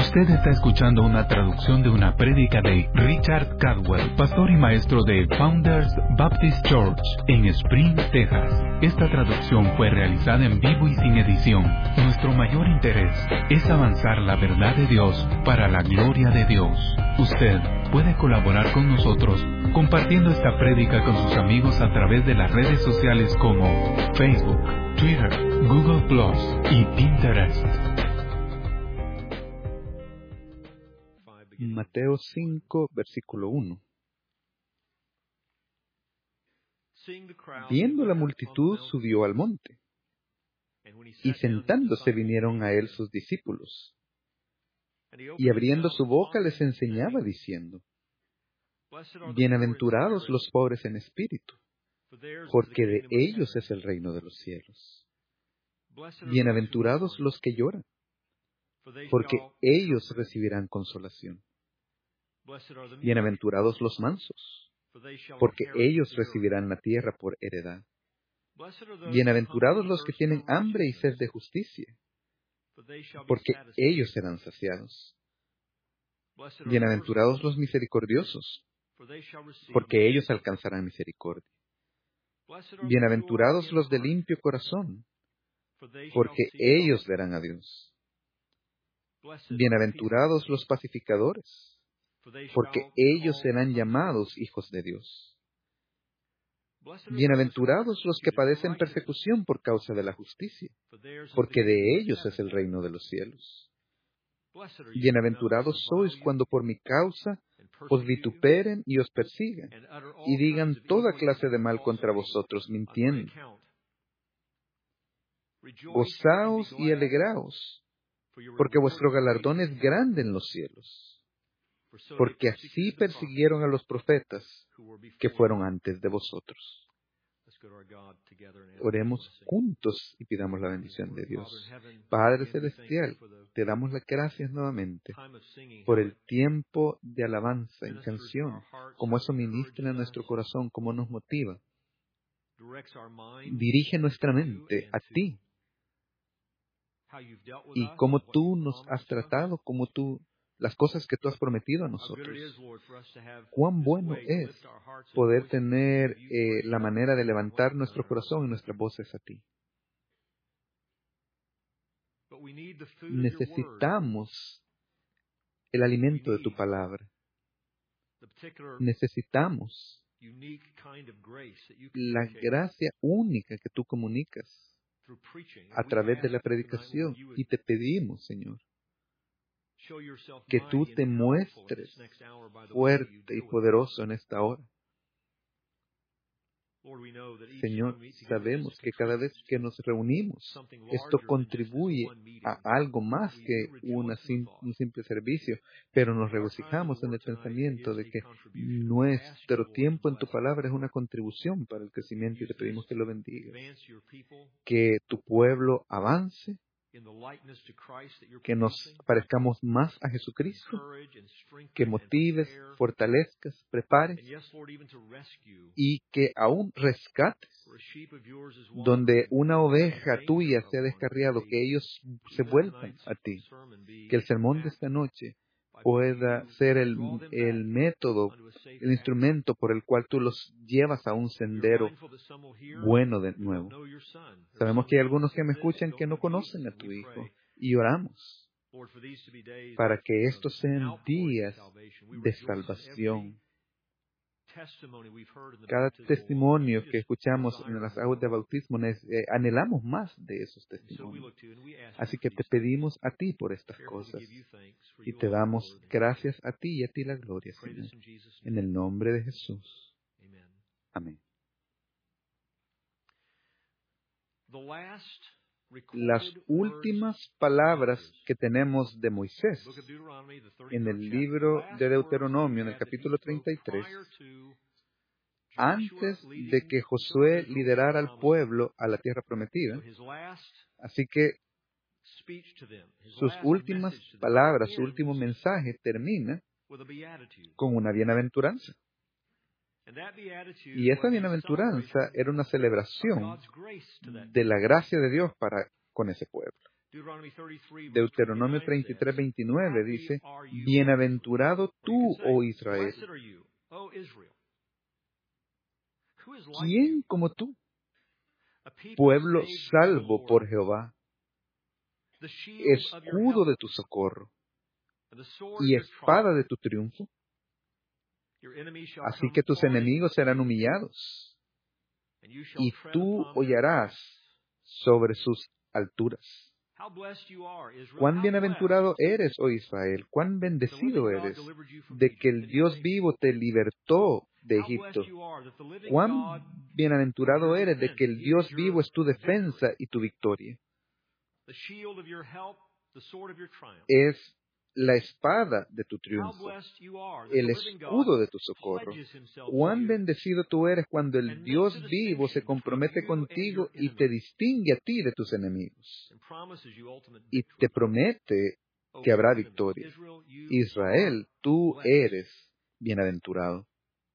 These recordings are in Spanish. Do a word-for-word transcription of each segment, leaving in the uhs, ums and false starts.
Usted está escuchando una traducción de una prédica de Richard Caldwell, pastor y maestro de Founders Baptist Church en Spring, Texas. Esta traducción fue realizada en vivo y sin edición. Nuestro mayor interés es avanzar la verdad de Dios para la gloria de Dios. Usted puede colaborar con nosotros compartiendo esta prédica con sus amigos a través de las redes sociales como Facebook, Twitter, Google Plus y Pinterest. Mateo cinco, versículo uno. Viendo la multitud, subió al monte, y sentándose vinieron a él sus discípulos, y abriendo su boca les enseñaba diciendo: Bienaventurados los pobres en espíritu, porque de ellos es el reino de los cielos. Bienaventurados los que lloran, porque ellos recibirán consolación. Bienaventurados los mansos, porque ellos recibirán la tierra por heredad. Bienaventurados los que tienen hambre y sed de justicia, porque ellos serán saciados. Bienaventurados los misericordiosos, porque ellos alcanzarán misericordia. Bienaventurados los de limpio corazón, porque ellos verán a Dios. Bienaventurados los pacificadores, porque ellos serán llamados hijos de Dios. Bienaventurados los que padecen persecución por causa de la justicia, porque de ellos es el reino de los cielos. Bienaventurados sois cuando por mi causa os vituperen y os persigan, y digan toda clase de mal contra vosotros, mintiendo. Gozaos y alegraos, porque vuestro galardón es grande en los cielos, porque así persiguieron a los profetas que fueron antes de vosotros. Oremos juntos y pidamos la bendición de Dios. Padre Celestial, te damos las gracias nuevamente por el tiempo de alabanza en canción, como eso ministra en nuestro corazón, como nos motiva. Dirige nuestra mente a ti y cómo tú nos has tratado, cómo tú las cosas que tú has prometido a nosotros. Cuán bueno es poder tener eh, la manera de levantar nuestro corazón y nuestras voces a ti. Necesitamos el alimento de tu palabra. Necesitamos la gracia única que tú comunicas a través de la predicación. Y te pedimos, Señor, que tú te muestres fuerte y poderoso en esta hora. Señor, sabemos que cada vez que nos reunimos, esto contribuye a algo más que una sim- un simple servicio, pero nos regocijamos en el pensamiento de que nuestro tiempo en tu palabra es una contribución para el crecimiento y te pedimos que lo bendigas. Que tu pueblo avance, que nos parezcamos más a Jesucristo, que motives, fortalezcas, prepares y que aún rescates donde una oveja tuya se ha descarriado, que ellos se vuelvan a ti, que el sermón de esta noche pueda ser el, el método, el instrumento por el cual tú los llevas a un sendero bueno de nuevo. Sabemos que hay algunos que me escuchan que no conocen a tu Hijo y oramos para que estos sean días de salvación. Cada testimonio que escuchamos en las aguas de bautismo, eh, anhelamos más de esos testimonios. Así que te pedimos a ti por estas cosas y te damos gracias a ti y a ti la gloria, Señor. En el nombre de Jesús. Amén. Las últimas palabras que tenemos de Moisés en el libro de Deuteronomio, en el capítulo treinta y tres, antes de que Josué liderara al pueblo a la tierra prometida. Así que sus últimas palabras, su último mensaje termina con una bienaventuranza. Y esa bienaventuranza era una celebración de la gracia de Dios para con ese pueblo. Deuteronomio treinta y tres, veintinueve dice, bienaventurado tú, oh Israel. ¿Quién como tú? Pueblo salvo por Jehová, escudo de tu socorro y espada de tu triunfo. Así que tus enemigos serán humillados y tú hollarás sobre sus alturas. Cuán bienaventurado eres, oh Israel, cuán bendecido eres de que el Dios vivo te libertó de Egipto. Cuán bienaventurado eres de que el Dios vivo es tu defensa y tu victoria. Es la espada de tu triunfo, el escudo de tu socorro. Cuán bendecido tú eres cuando el Dios vivo se compromete contigo y te distingue a ti de tus enemigos. Y te promete que habrá victoria. Israel, tú eres bienaventurado.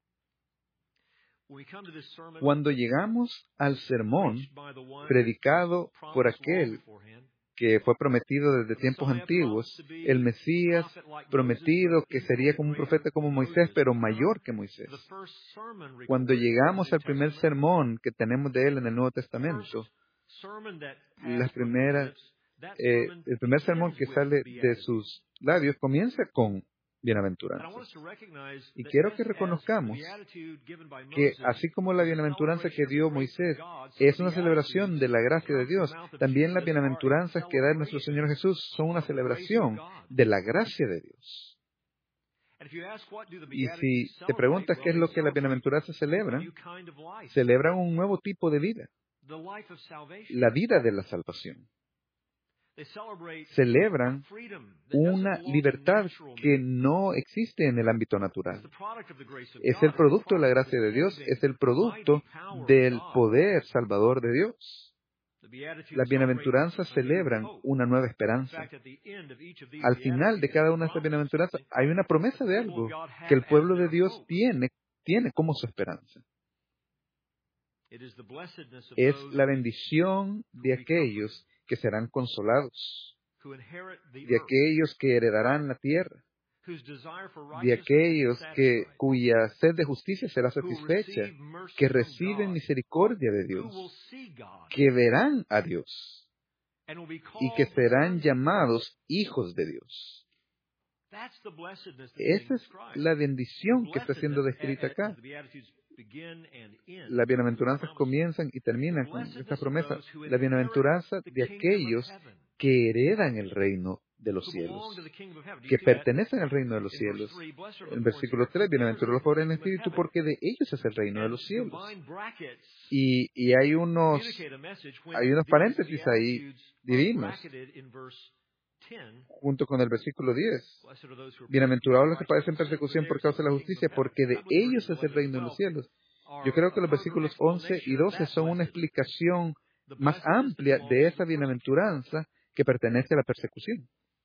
Cuando llegamos al sermón predicado por aquel que fue prometido desde tiempos antiguos, el Mesías prometido que sería como un profeta como Moisés, pero mayor que Moisés. Cuando llegamos al primer sermón que tenemos de él en el Nuevo Testamento, las primeras, eh, el primer sermón que sale de sus labios comienza con bienaventuranzas. Y quiero que reconozcamos que así como la bienaventuranza que dio Moisés es una celebración de la gracia de Dios, también las bienaventuranzas que da nuestro Señor Jesús son una celebración de la gracia de Dios. Y si te preguntas qué es lo que las bienaventuranzas celebran, celebran un nuevo tipo de vida, la vida de la salvación. Celebran una libertad que no existe en el ámbito natural. Es el producto de la gracia de Dios, es el producto del poder salvador de Dios. Las bienaventuranzas celebran una nueva esperanza. Al final de cada una de estas bienaventuranzas hay una promesa de algo que el pueblo de Dios tiene, tiene como su esperanza. Es la bendición de aquellos que serán consolados, de aquellos que heredarán la tierra, de aquellos que, cuya sed de justicia será satisfecha, que reciben misericordia de Dios, que verán a Dios y que serán llamados hijos de Dios. Esa es la bendición que está siendo descrita acá. Las bienaventuranzas comienzan y terminan con esta promesa. La bienaventuranza de aquellos que heredan el reino de los cielos, que pertenecen al reino de los cielos. En versículo tres, bienaventurados los pobres en espíritu, porque de ellos es el reino de los cielos. Y, y hay unos, hay unos paréntesis ahí divinos, junto con el versículo diez. Bienaventurados los que padecen persecución por causa de la justicia, porque de ellos es el reino de los cielos. Yo creo que los versículos once y doce son una explicación más amplia de esa bienaventuranza que pertenece a la persecución.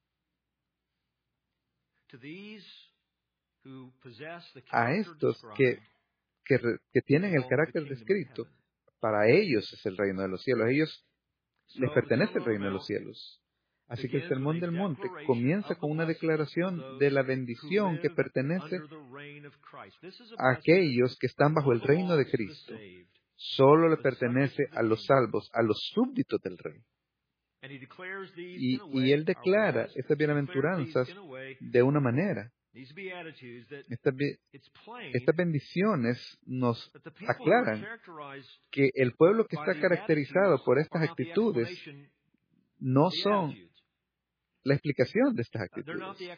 A estos que, que, que tienen el carácter descrito, para ellos es el reino de los cielos. A ellos les pertenece el reino de los cielos. Así que el Sermón del Monte comienza con una declaración de la bendición que pertenece a aquellos que están bajo el reino de Cristo. Solo le pertenece a los salvos, a los súbditos del Rey. Y, y Él declara estas bienaventuranzas de una manera. Estas, estas bendiciones nos aclaran que el pueblo que está caracterizado por estas actitudes no son la explicación de estas actitudes.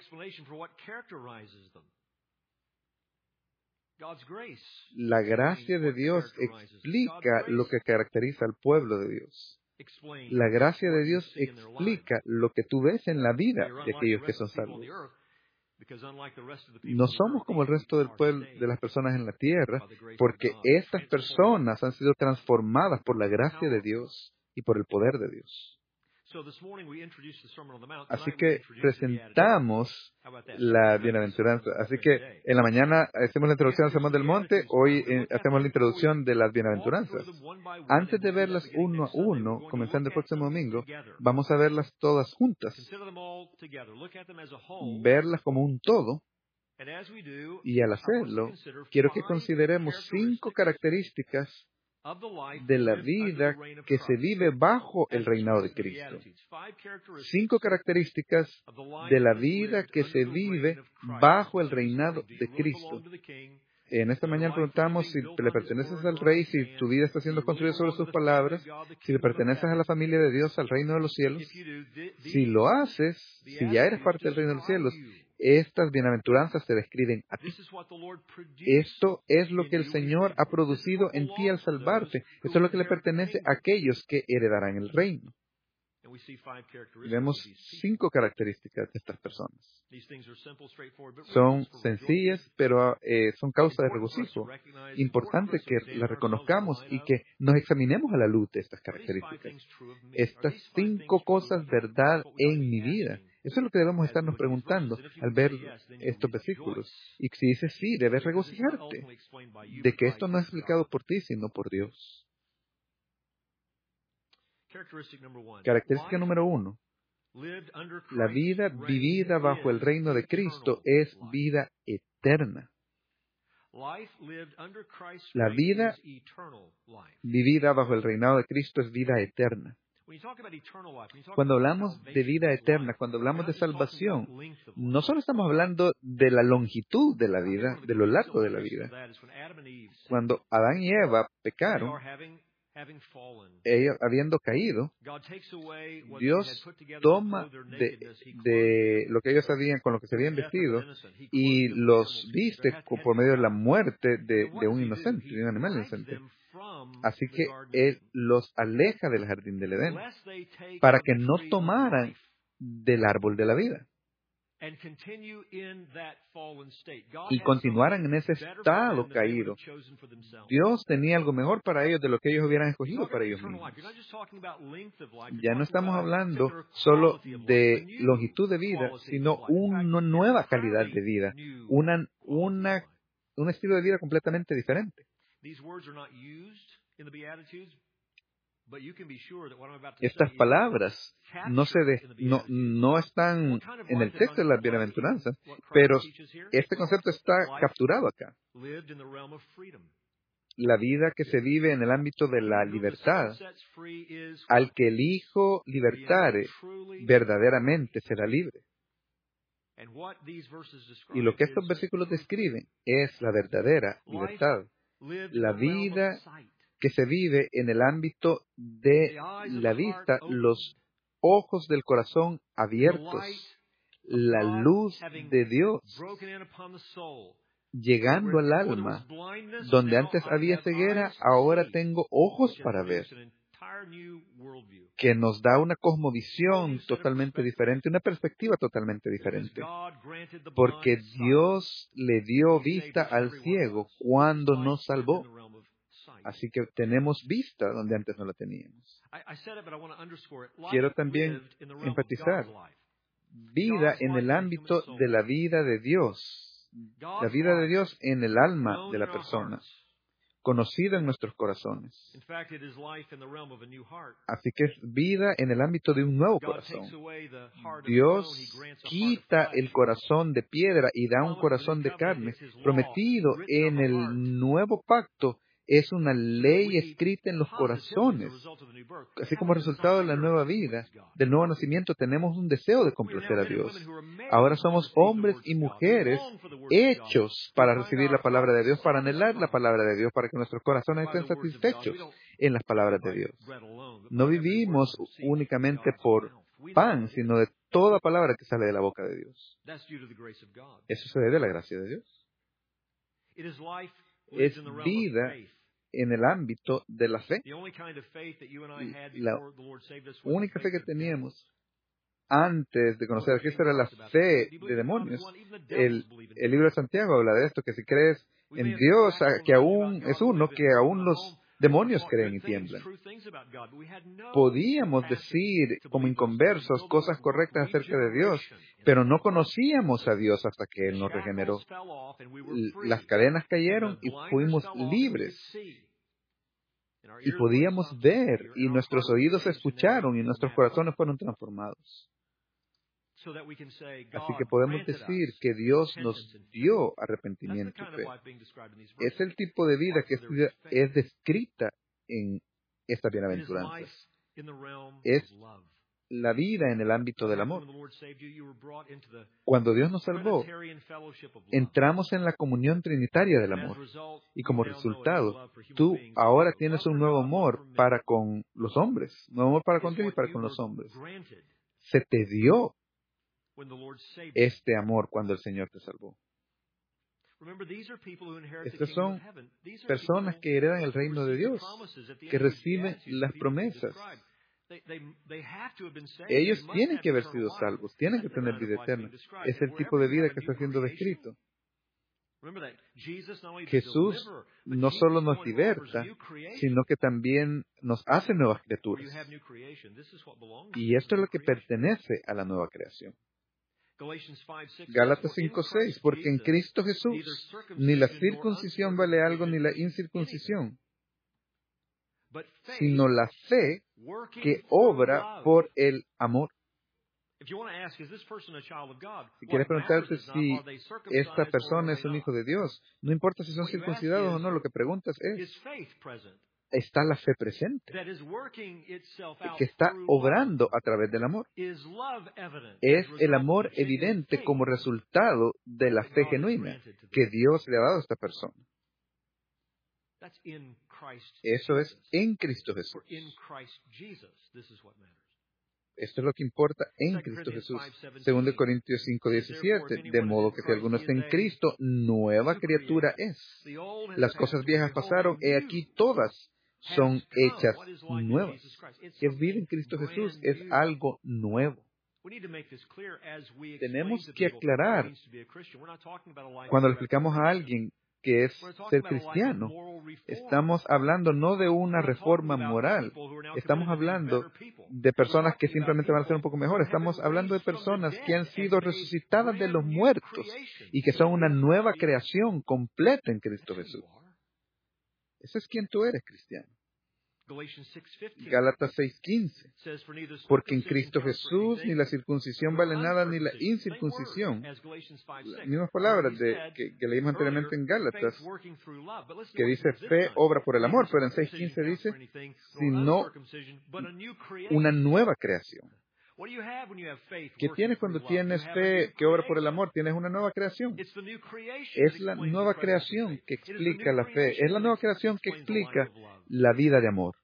La gracia de Dios explica lo que caracteriza al pueblo de Dios. La gracia de Dios explica lo que tú ves en la vida de aquellos que son salvos. No somos como el resto del pueblo, de las personas en la tierra, porque estas personas han sido transformadas por la gracia de Dios y por el poder de Dios. Así que presentamos la bienaventuranza. Así que en la mañana hacemos la introducción al Sermón del Monte, hoy eh, hacemos la introducción de las bienaventuranzas. Antes de verlas uno a uno, comenzando el próximo domingo, vamos a verlas todas juntas, verlas como un todo. Y al hacerlo, quiero que consideremos cinco características de la vida que se vive bajo el reinado de Cristo. Cinco características de la vida que se vive bajo el reinado de Cristo. En esta mañana preguntamos si le perteneces al Rey, si tu vida está siendo construida sobre sus palabras, si le perteneces a la familia de Dios, al reino de los cielos. Si lo haces, si ya eres parte del reino de los cielos, estas bienaventuranzas te describen a ti. Esto es lo que el Señor ha producido en ti al salvarte. Esto es lo que le pertenece a aquellos que heredarán el reino. Y vemos cinco características de estas personas. Son sencillas, pero eh, son causa de regocijo. Importante que las reconozcamos y que nos examinemos a la luz de estas características. Estas cinco cosas verdad en mi vida. Eso es lo que debemos estarnos preguntando al ver estos versículos. Y si dices sí, debes regocijarte de que esto no es explicado por ti, sino por Dios. Característica número uno. La vida vivida bajo el reino de Cristo es vida eterna. La vida vivida bajo el reinado de Cristo es vida eterna. Cuando hablamos de vida eterna, cuando hablamos de salvación, no solo estamos hablando de la longitud de la vida, de lo largo de la vida. Cuando Adán y Eva pecaron, ellos habiendo caído, Dios toma de, de lo que ellos habían, con lo que se habían vestido, y los viste por medio de la muerte de, de un inocente, de un animal inocente. Así que Él los aleja del jardín del Edén, para que no tomaran del árbol de la vida y continuaran en ese estado caído. Dios tenía algo mejor para ellos de lo que ellos hubieran escogido para ellos mismos. Ya no estamos hablando solo de longitud de vida, sino una nueva calidad de vida, una, una, un estilo de vida completamente diferente. Estas palabras no, se de, no, no están en el texto de las bienaventuranzas, pero este concepto está capturado acá. La vida que se vive en el ámbito de la libertad, al que el Hijo libertare, verdaderamente será libre. Y lo que estos versículos describen es la verdadera libertad, la vida que se vive en el ámbito de la vista, los ojos del corazón abiertos, la luz de Dios llegando al alma. Donde antes había ceguera, ahora tengo ojos para ver, que nos da una cosmovisión totalmente diferente, una perspectiva totalmente diferente. Porque Dios le dio vista al ciego cuando nos salvó. Así que tenemos vista donde antes no la teníamos. Quiero también enfatizar vida en el ámbito de la vida de Dios. La vida de Dios en el alma de la persona, conocida en nuestros corazones. Así que es vida en el ámbito de un nuevo corazón. Dios quita el corazón de piedra y da un corazón de carne, prometido en el nuevo pacto. Es una ley escrita en los corazones. Así como resultado de la nueva vida, del nuevo nacimiento, tenemos un deseo de complacer a Dios. Ahora somos hombres y mujeres hechos para recibir la palabra de Dios, para anhelar la palabra de Dios, para que nuestros corazones estén satisfechos en las palabras de Dios. No vivimos únicamente por pan, sino de toda palabra que sale de la boca de Dios. Eso se debe a la gracia de Dios. Es vida en el ámbito de la fe. La única fe que teníamos antes de conocer a Cristo era la fe de demonios. El, el libro de Santiago habla de esto, que si crees en Dios, que aún es uno, que aún los, Demonios creen y tiemblan. Podíamos decir, como inconversos, cosas correctas acerca de Dios, pero no conocíamos a Dios hasta que Él nos regeneró. Las cadenas cayeron y fuimos libres. Y podíamos ver, y nuestros oídos escucharon, y nuestros corazones fueron transformados. Así que podemos decir que Dios nos dio arrepentimiento y fe. Es el tipo de vida que es descrita en estas bienaventuranzas. Es la vida en el ámbito del amor. Cuando Dios nos salvó, entramos en la comunión trinitaria del amor. Y como resultado, tú ahora tienes un nuevo amor para con los hombres. Un nuevo amor para con Dios y para con los hombres. Se te dio este amor cuando el Señor te salvó. Estas son personas que heredan el reino de Dios, que reciben las promesas. Ellos tienen que haber sido salvos, tienen que tener vida eterna. Es el tipo de vida que está siendo descrito. Jesús no solo nos liberta, sino que también nos hace nuevas criaturas. Y esto es lo que pertenece a la nueva creación. Gálatas cinco seis, porque en Cristo Jesús ni la circuncisión vale algo ni la incircuncisión, sino la fe que obra por el amor. Si quieres preguntarte si esta persona es un hijo de Dios, no importa si son circuncidados o no, lo que preguntas es, ¿está la fe presente? Que está obrando a través del amor. Es el amor evidente como resultado de la fe genuina que Dios le ha dado a esta persona. Eso es en Cristo Jesús. Esto es lo que importa en Cristo Jesús. Segundo Corintios cinco diecisiete. De modo que si alguno está en Cristo, nueva criatura es. Las cosas viejas pasaron, he aquí todas son hechas nuevas. Que vida en Cristo Jesús es algo nuevo. Tenemos que aclarar cuando le explicamos a alguien que es ser cristiano. Estamos hablando no de una reforma moral. Estamos hablando de personas que simplemente van a ser un poco mejores. Estamos hablando de personas que han sido resucitadas de los muertos y que son una nueva creación completa en Cristo Jesús. Ese es quien tú eres, cristiano. Gálatas seis quince. Porque en Cristo Jesús ni la circuncisión vale nada ni la incircuncisión. Las mismas palabras de, que, que leímos anteriormente en Gálatas, que dice fe obra por el amor, pero en seis quince dice, sino una nueva creación. ¿Qué tienes cuando tienes fe que obra por el amor? Tienes una nueva creación. Es la nueva creación que explica la fe. Es la nueva creación que explica la vida de amor.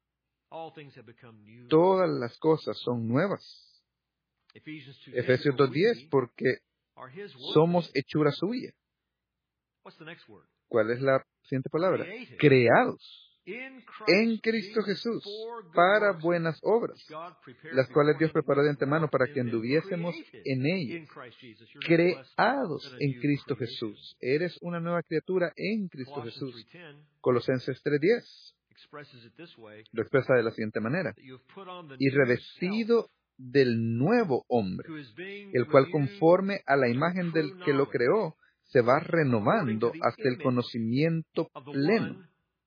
Todas las cosas son nuevas. Efesios dos diez, porque somos hechura suya. ¿Cuál es la siguiente palabra? Creados en Cristo Jesús para buenas obras, las cuales Dios preparó de antemano para que anduviésemos en ellas. Creados en Cristo Jesús. Eres una nueva criatura en Cristo Jesús. Colosenses tres diez lo expresa de la siguiente manera. Y revestido del nuevo hombre, el cual conforme a la imagen del que lo creó, se va renovando hasta el conocimiento pleno.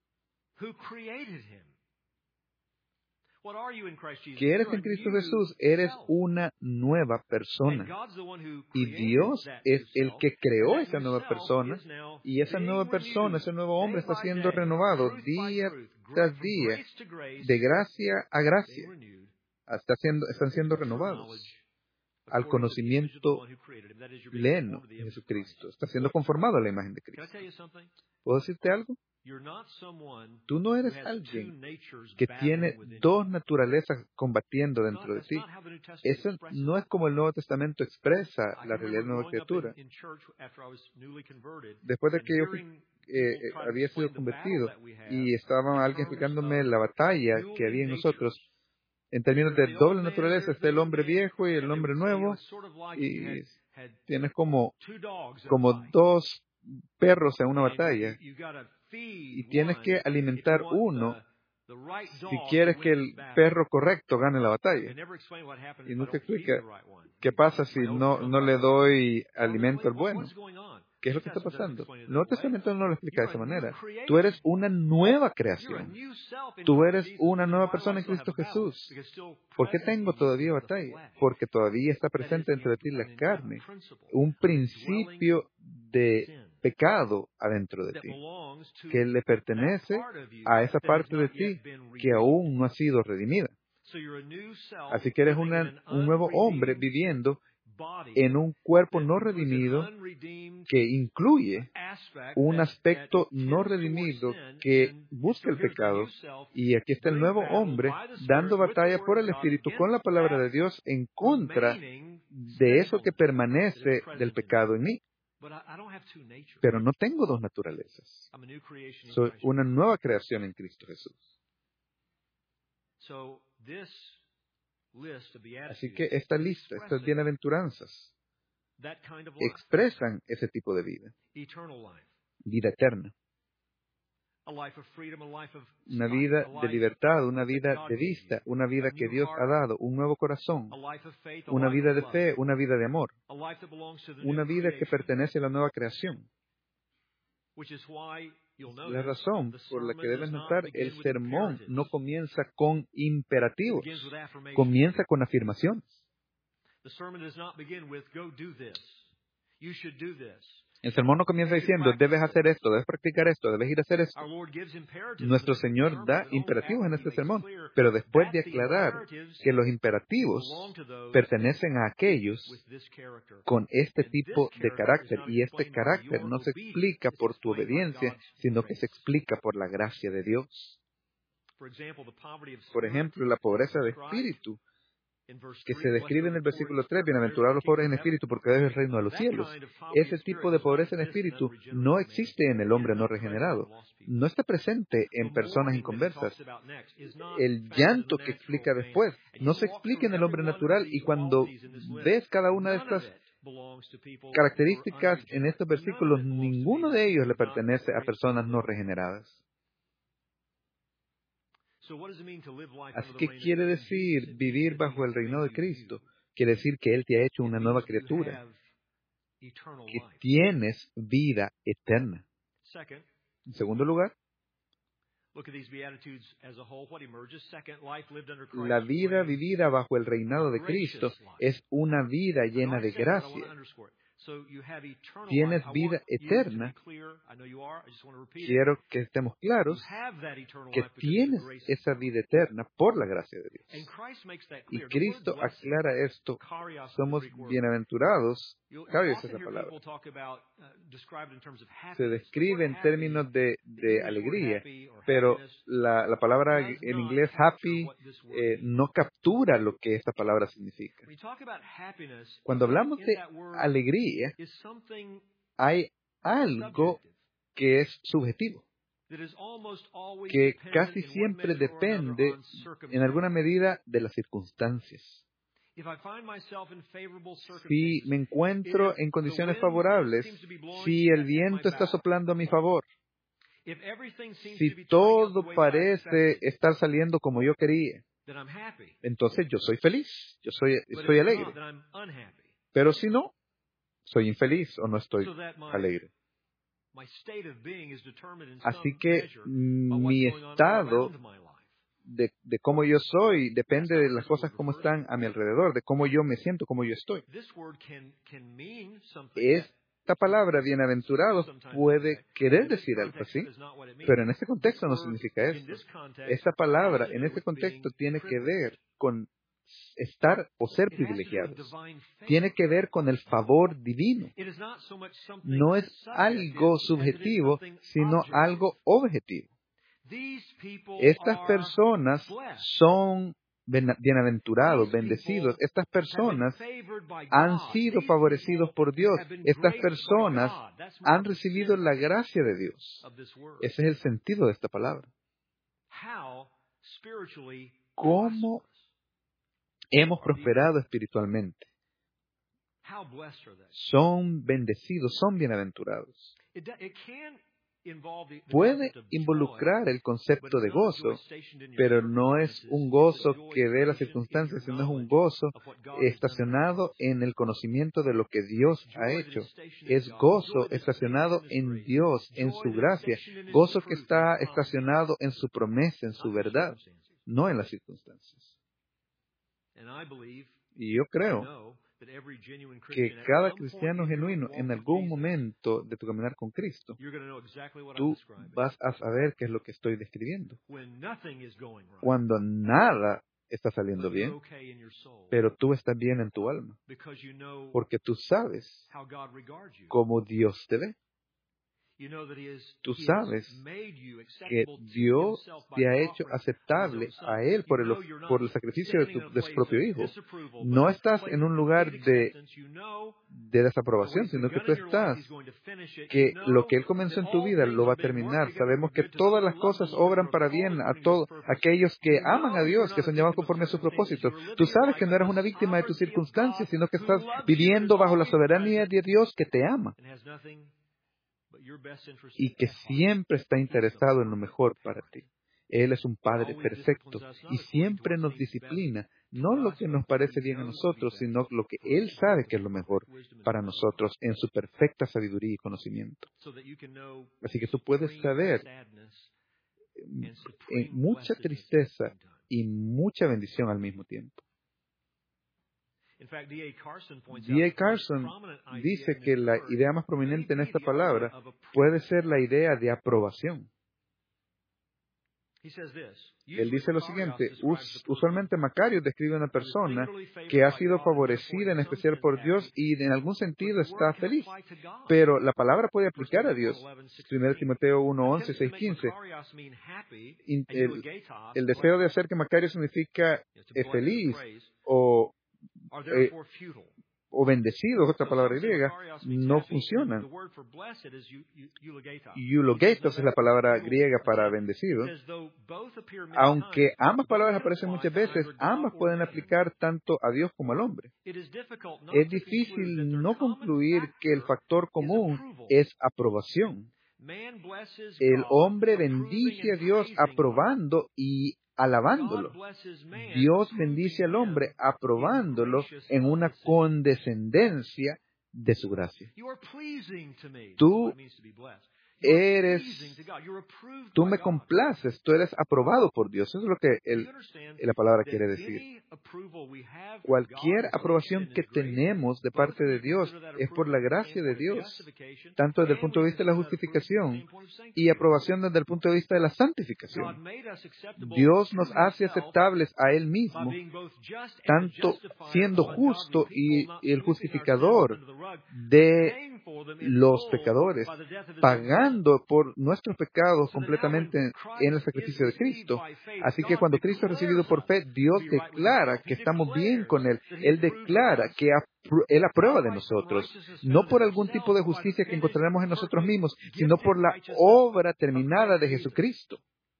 ¿Qué eres en Cristo Jesús? Eres una nueva persona. Y Dios es el que creó esa nueva persona. Y esa nueva persona, ese nuevo hombre está siendo renovado día tras día, de gracia a gracia. Está siendo, están siendo renovados al conocimiento pleno de Jesucristo. Está siendo conformado a la imagen de Cristo. ¿Puedo decirte algo? Tú no eres alguien que tiene dos naturalezas combatiendo dentro de ti. Eso no es como el Nuevo Testamento expresa la realidad de la nueva criatura. Después de que yo fui, eh, había sido convertido y estaba alguien explicándome la batalla que había en nosotros, en términos de doble naturaleza, está el hombre viejo y el hombre nuevo, y tienes como, como dos perros en una batalla. Y tienes que alimentar uno Si quieres que el perro correcto gane la batalla, y no te explica qué pasa si no, no le doy alimento al bueno. ¿Qué es lo que está pasando? El Nuevo Testamento no lo explica de esa manera. Tú eres una nueva creación. Tú eres una nueva persona en Cristo Jesús. ¿Por qué tengo todavía batalla? Porque todavía está presente dentro de ti la carne, un principio de pecado adentro de ti, que le pertenece a esa parte de ti que aún no ha sido redimida. Así que eres una, un nuevo hombre viviendo en un cuerpo no redimido que incluye un aspecto no redimido que busca el pecado. Y aquí está el nuevo hombre dando batalla por el Espíritu con la palabra de Dios en contra de eso que permanece del pecado en mí. Pero no tengo dos naturalezas. Soy una nueva creación en Cristo Jesús. Así que esta lista, estas bienaventuranzas, expresan ese tipo de vida, vida eterna. Una vida de libertad, una vida de vista, una vida que Dios ha dado, un nuevo corazón, una vida de fe, una vida de amor, una vida que pertenece a la nueva creación. La razón por la que debes notar, el sermón no comienza con imperativos, comienza con afirmaciones. El sermón no comienza diciendo, debes hacer esto, debes practicar esto, debes ir a hacer esto. Nuestro Señor da imperativos en este sermón, pero después de aclarar que los imperativos pertenecen a aquellos con este tipo de carácter, y este carácter no se explica por tu obediencia, sino que se explica por la gracia de Dios. Por ejemplo, la pobreza de espíritu, que se describe en el versículo tres, bienaventurados los pobres en espíritu, porque es el reino de los cielos. Ese tipo de pobreza en espíritu no existe en el hombre no regenerado. No está presente en personas inconversas. El llanto que explica después no se explica en el hombre natural, y cuando ves cada una de estas características en estos versículos, ninguno de ellos le pertenece a personas no regeneradas. Así que quiere decir vivir bajo el reinado de Cristo. Quiere decir que Él te ha hecho una nueva criatura, que tienes vida eterna. En segundo lugar, la vida vivida bajo el reinado de Cristo es una vida llena de gracia. Tienes vida eterna. Quiero que estemos claros que tienes esa vida eterna por la gracia de Dios. Y Cristo aclara esto. Somos bienaventurados. Claro, esa es la palabra. Se describe en términos de, de alegría, pero la, la palabra en inglés happy eh, no captura lo que esta palabra significa. Cuando hablamos de alegría, hay algo que es subjetivo, que casi siempre depende, en alguna medida, de las circunstancias. Si me encuentro en condiciones favorables, si el viento está soplando a mi favor, si todo parece estar saliendo como yo quería, entonces yo soy feliz, yo soy, estoy alegre. Pero si no, soy infeliz o no estoy alegre. Así que mi estado de, de cómo yo soy depende de las cosas como están a mi alrededor, de cómo yo me siento, cómo yo estoy. Esta palabra, bienaventurados, puede querer decir algo así, pero en este contexto no significa esto. Esta palabra, en este contexto, tiene que ver con estar o ser privilegiados. Tiene que ver con el favor divino. No es algo subjetivo, sino algo objetivo. Estas personas son bienaventurados, bendecidos. Estas personas han sido favorecidos por Dios. Estas personas han recibido la gracia de Dios. Ese es el sentido de esta palabra. ¿Cómo hemos prosperado espiritualmente? Son bendecidos, son bienaventurados. puede involucrar el concepto de gozo, pero no es un gozo que ve las circunstancias, sino es un gozo estacionado en el conocimiento de lo que Dios ha hecho. Es gozo estacionado en Dios, en su gracia. Gozo que está estacionado en su promesa, en su verdad, no en las circunstancias. Y yo creo que cada cristiano genuino, en algún momento de tu caminar con Cristo, tú vas a saber qué es lo que estoy describiendo. Cuando nada está saliendo bien, pero tú estás bien en tu alma, porque tú sabes cómo Dios te ve. Tú sabes que Dios te ha hecho aceptable a Él por el, por el sacrificio de, tu, de su propio Hijo. No estás en un lugar de, de desaprobación, sino que tú estás, que lo que Él comenzó en tu vida lo va a terminar. Sabemos que todas las cosas obran para bien a todos aquellos que aman a Dios, que son llamados conforme a sus propósitos. Tú sabes que no eres una víctima de tus circunstancias, sino que estás viviendo bajo la soberanía de Dios que te ama y que siempre está interesado en lo mejor para ti. Él es un Padre perfecto y siempre nos disciplina, no lo que nos parece bien a nosotros, sino lo que Él sabe que es lo mejor para nosotros en su perfecta sabiduría y conocimiento. Así que tú puedes saber en mucha tristeza y mucha bendición al mismo tiempo. D A Carson dice que la idea más prominente en esta palabra puede ser la idea de aprobación. Él dice lo siguiente: Us, usualmente Macario describe a una persona que ha sido favorecida en especial por Dios y en algún sentido está feliz. Pero la palabra puede aplicar a Dios. primero Timoteo uno, once, seis, quince. El, el deseo de hacer que Macario significa eh, feliz o Eh, o bendecido, otra palabra griega, no funcionan. Eulogetos es la palabra griega para bendecido. Aunque ambas palabras aparecen muchas veces, ambas pueden aplicar tanto a Dios como al hombre. Es difícil no concluir que el factor común es aprobación. El hombre bendice a Dios aprobando y alabándolo. Dios bendice al hombre aprobándolo en una condescendencia de su gracia. Tú eres, tú me complaces, tú eres aprobado por Dios. Eso es lo que el, la palabra quiere decir. Cualquier aprobación que tenemos de parte de Dios es por la gracia de Dios, tanto desde el punto de vista de la justificación y aprobación desde el punto de vista de la santificación. Dios nos hace aceptables a Él mismo, tanto siendo justo y, y el justificador de los pecadores, pagando por nuestros pecados completamente en el sacrificio de Cristo. Así que cuando Cristo es recibido por fe, Dios declara que estamos bien con Él. Él declara que Él aprueba de nosotros, no por algún tipo de justicia que encontraremos en nosotros mismos, sino por la obra terminada de Jesucristo.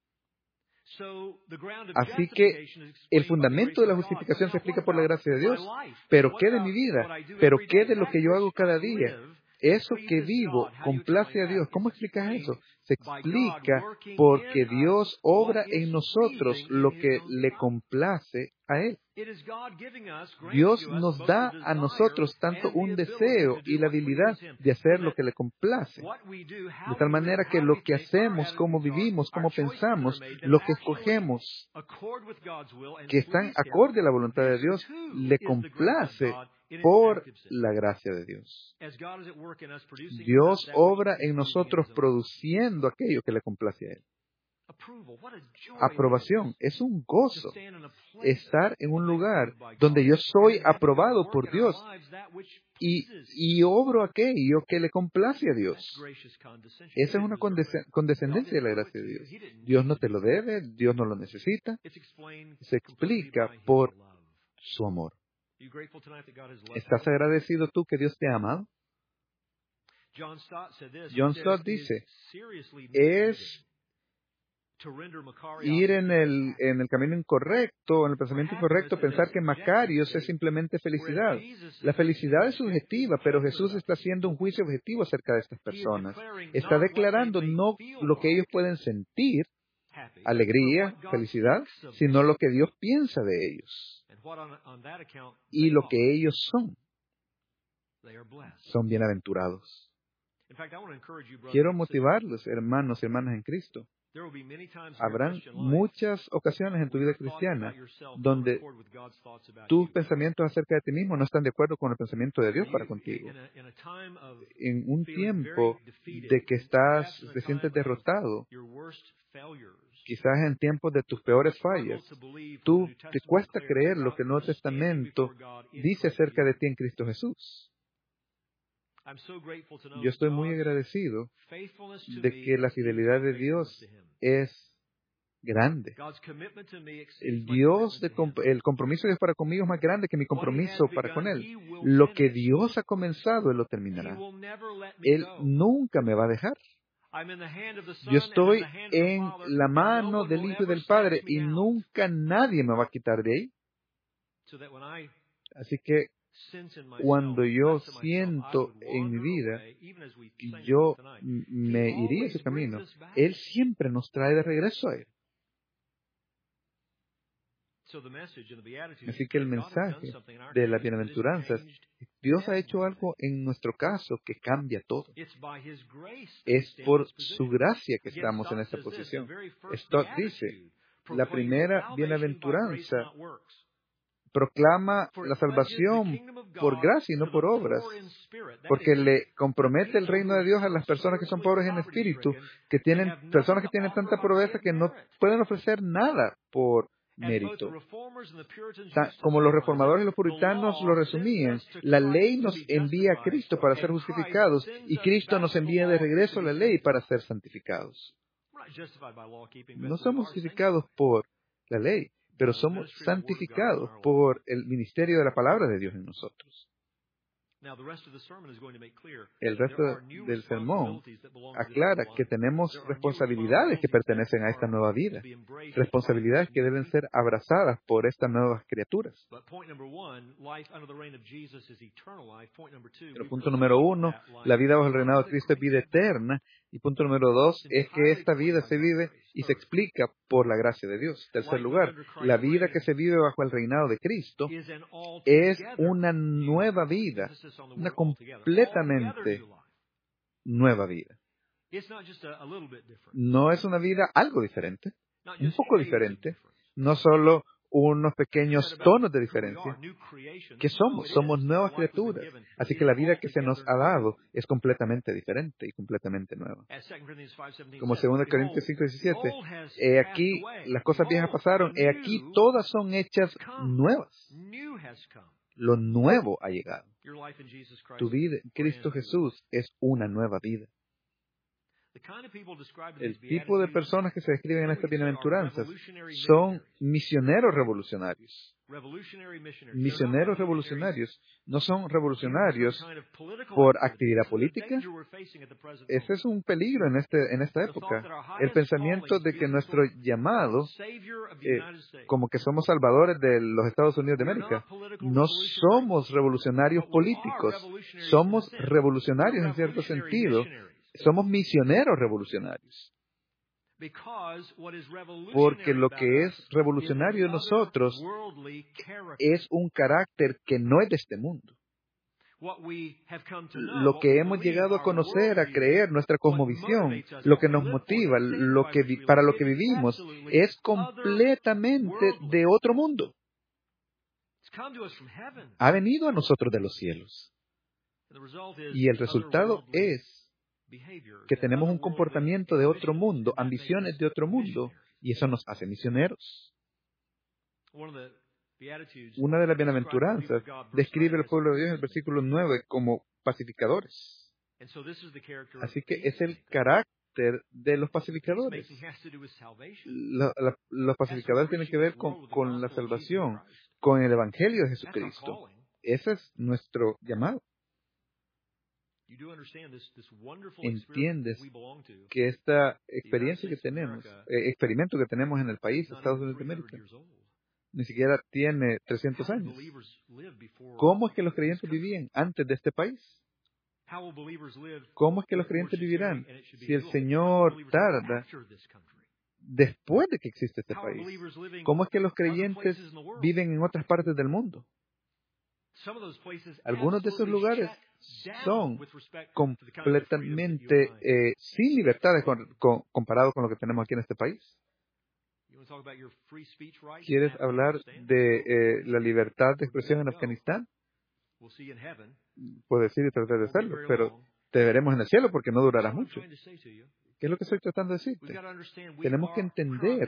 Así que el fundamento de la justificación se explica por la gracia de Dios. ¿Pero qué de mi vida? ¿Pero qué de lo que yo hago cada día? Eso que vivo complace a Dios. ¿Cómo explicas eso? Se explica porque Dios obra en nosotros lo que le complace a Él. Dios nos da a nosotros tanto un deseo y la habilidad de hacer lo que le complace. De tal manera que lo que hacemos, cómo vivimos, cómo pensamos, lo que escogemos, que están acorde a la voluntad de Dios, le complace por la gracia de Dios. Dios obra en nosotros produciendo aquello que le complace a Él. Aprobación es un gozo. Estar en un lugar donde yo soy aprobado por Dios y, y obro aquello que le complace a Dios. Esa es una condescendencia de la gracia de Dios. Dios no te lo debe, Dios no lo necesita. Se explica por su amor. ¿Estás agradecido tú que Dios te ha amado? John Stott dice, es ir en el, en el camino incorrecto, en el pensamiento incorrecto, pensar que Macarios es simplemente felicidad. La felicidad es subjetiva, pero Jesús está haciendo un juicio objetivo acerca de estas personas. Está declarando no lo que ellos pueden sentir, alegría, felicidad, sino lo que Dios piensa de ellos y lo que ellos son. Son bienaventurados. Quiero motivarlos, hermanos y hermanas en Cristo. Habrán muchas ocasiones en tu vida cristiana donde tus pensamientos acerca de ti mismo no están de acuerdo con el pensamiento de Dios para contigo. En un tiempo de que estás, te sientes derrotado, quizás en tiempos de tus peores fallas, tú te cuesta creer lo que el Nuevo Testamento dice acerca de ti en Cristo Jesús. Yo estoy muy agradecido de que la fidelidad de Dios es grande. El Dios de comp- el compromiso de Dios para conmigo es más grande que mi compromiso para con Él. Lo que Dios ha comenzado, Él lo terminará. Él nunca me va a dejar. Yo estoy en la mano del Hijo y del Padre y nunca nadie me va a quitar de ahí. Así que cuando yo siento en mi vida que yo me iría ese camino, Él siempre nos trae de regreso a Él. Así que el mensaje de las bienaventuranzas, Dios ha hecho algo en nuestro caso que cambia todo. Es por su gracia que estamos en esta posición. Stott dice, la primera bienaventuranza proclama la salvación por gracia y no por obras, porque le compromete el reino de Dios a las personas que son pobres en espíritu, que tienen personas que tienen tanta pobreza que no pueden ofrecer nada por mérito. Ta- Como los reformadores y los puritanos lo resumían, la ley nos envía a Cristo para ser justificados y Cristo nos envía de regreso la ley para ser santificados. No somos justificados por la ley, pero somos santificados por el ministerio de la palabra de Dios en nosotros. El resto del sermón aclara que tenemos responsabilidades que pertenecen a esta nueva vida, responsabilidades que deben ser abrazadas por estas nuevas criaturas. Pero punto número uno, la vida bajo el reinado de Cristo es vida eterna. Y punto número dos es que esta vida se vive y se explica por la gracia de Dios. Tercer lugar, la vida que se vive bajo el reinado de Cristo es una nueva vida, una completamente nueva vida. No es una vida algo diferente, un poco diferente, no solo unos pequeños tonos de diferencia. ¿Qué somos? Somos nuevas criaturas. Así que la vida que se nos ha dado es completamente diferente y completamente nueva. Como segunda Corintios cinco diecisiete, he aquí las cosas viejas pasaron, he aquí todas son hechas nuevas. Lo nuevo ha llegado. Tu vida en Cristo Jesús es una nueva vida. El tipo de personas que se describen en estas bienaventuranzas son misioneros revolucionarios. Misioneros revolucionarios no son revolucionarios por actividad política. Ese es un peligro en, este, en esta época. El pensamiento de que nuestro llamado, eh, como que somos salvadores de los Estados Unidos de América, no somos revolucionarios políticos, somos revolucionarios en cierto sentido. Somos misioneros revolucionarios. Porque lo que es revolucionario en nosotros es un carácter que no es de este mundo. Lo que hemos llegado a conocer, a creer, nuestra cosmovisión, lo que nos motiva, lo que vi- para lo que vivimos, es completamente de otro mundo. Ha venido a nosotros de los cielos. Y el resultado es que tenemos un comportamiento de otro mundo, ambiciones de otro mundo, y eso nos hace misioneros. Una de las bienaventuranzas describe al pueblo de Dios en el versículo nueve como pacificadores. Así que es el carácter de los pacificadores. La- la- los pacificadores tienen que ver con, con la salvación, con el Evangelio de Jesucristo. Ese es nuestro llamado. entiendes que esta experiencia que tenemos, eh, experimento que tenemos en el país, Estados Unidos de América, ni siquiera tiene trescientos años. ¿Cómo es que los creyentes vivían antes de este país? ¿Cómo es que los creyentes vivirán si el Señor tarda después de que existe este país? ¿Cómo es que los creyentes viven en otras partes del mundo? Algunos de esos lugares son completamente eh, sin libertades con, con, comparado con lo que tenemos aquí en este país. ¿Quieres hablar de eh, la libertad de expresión en Afganistán? Puedes ir y tratar de hacerlo, pero te veremos en el cielo porque no durará mucho. ¿Qué es lo que estoy tratando de decirte? Tenemos que entender,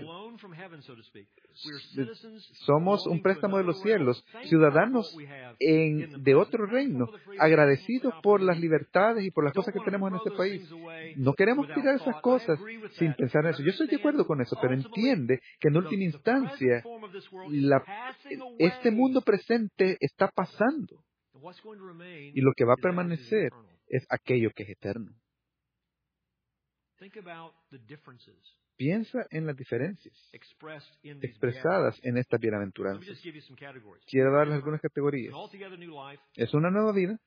somos un préstamo de los cielos, ciudadanos en, de otro reino, agradecidos por las libertades y por las cosas que tenemos en este país. No queremos tirar esas cosas sin pensar en eso. Yo estoy de acuerdo con eso, pero entiende que en última instancia la, este mundo presente está pasando y lo que va a permanecer es aquello que es eterno. Piensa en las diferencias expresadas en estas bienaventuranzas. Quiero darles algunas categorías. Es una nueva vida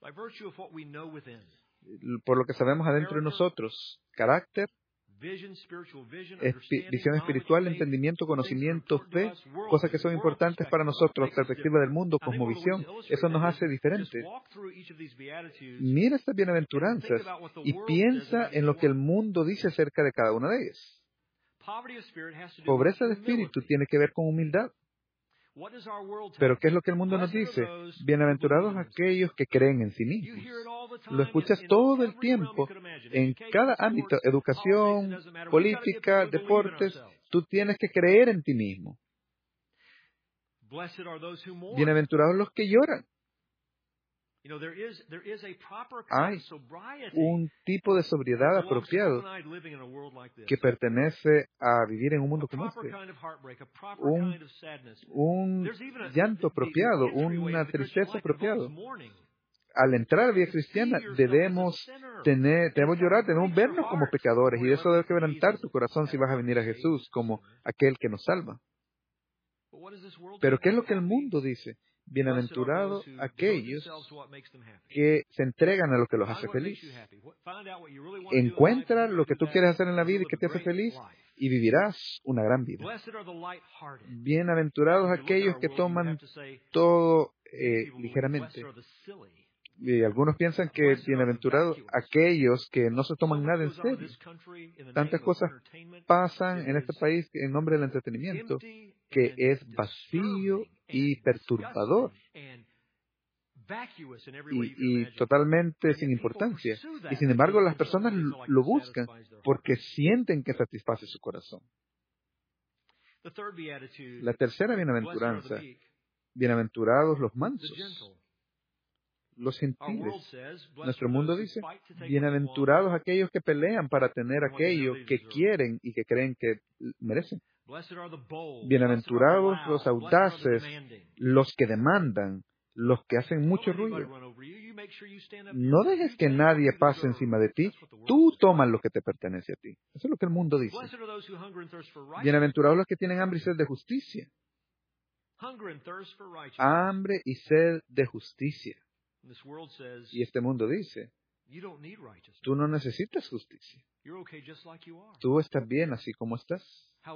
por lo que sabemos adentro de nosotros. Carácter, espi- visión espiritual, entendimiento, conocimiento, fe, cosas que son importantes para nosotros, perspectiva del mundo, cosmovisión. Eso nos hace diferentes. Mira estas bienaventuranzas y piensa en lo que el mundo dice acerca de cada una de ellas. Pobreza de espíritu tiene que ver con humildad. Pero ¿qué es lo que el mundo nos dice? Bienaventurados aquellos que creen en sí mismos. Lo escuchas todo el tiempo, en cada ámbito, educación, política, deportes, tú tienes que creer en ti mismo. Bienaventurados los que lloran. Hay un tipo de sobriedad apropiado que pertenece a vivir en un mundo como este. Un, un llanto apropiado, una tristeza apropiada. Al entrar a la vida cristiana debemos tener, debemos llorar, debemos vernos como pecadores y eso debe quebrantar tu corazón si vas a venir a Jesús como aquel que nos salva. Pero ¿qué es lo que el mundo dice? Bienaventurados aquellos que se entregan a lo que los hace feliz. Encuentra lo que tú quieres hacer en la vida y que te hace feliz y vivirás una gran vida. Bienaventurados aquellos que toman todo eh, ligeramente. Y algunos piensan que bienaventurados aquellos que no se toman nada en serio. Tantas cosas pasan en este país en nombre del entretenimiento que es vacío y perturbador y, y totalmente sin importancia. Y sin embargo las personas lo buscan porque sienten que satisface su corazón. La tercera bienaventuranza, bienaventurados los mansos, los gentiles. Nuestro mundo dice, bienaventurados aquellos que pelean para tener aquello que quieren y que creen que merecen. Bienaventurados los audaces, los que demandan, los que hacen mucho ruido. No dejes que nadie pase encima de ti, tú tomas lo que te pertenece a ti. Eso es lo que el mundo dice. Bienaventurados los que tienen hambre y sed de justicia. Hambre y sed de justicia. Y este mundo dice, tú no necesitas justicia. Tú estás bien así como estás. A,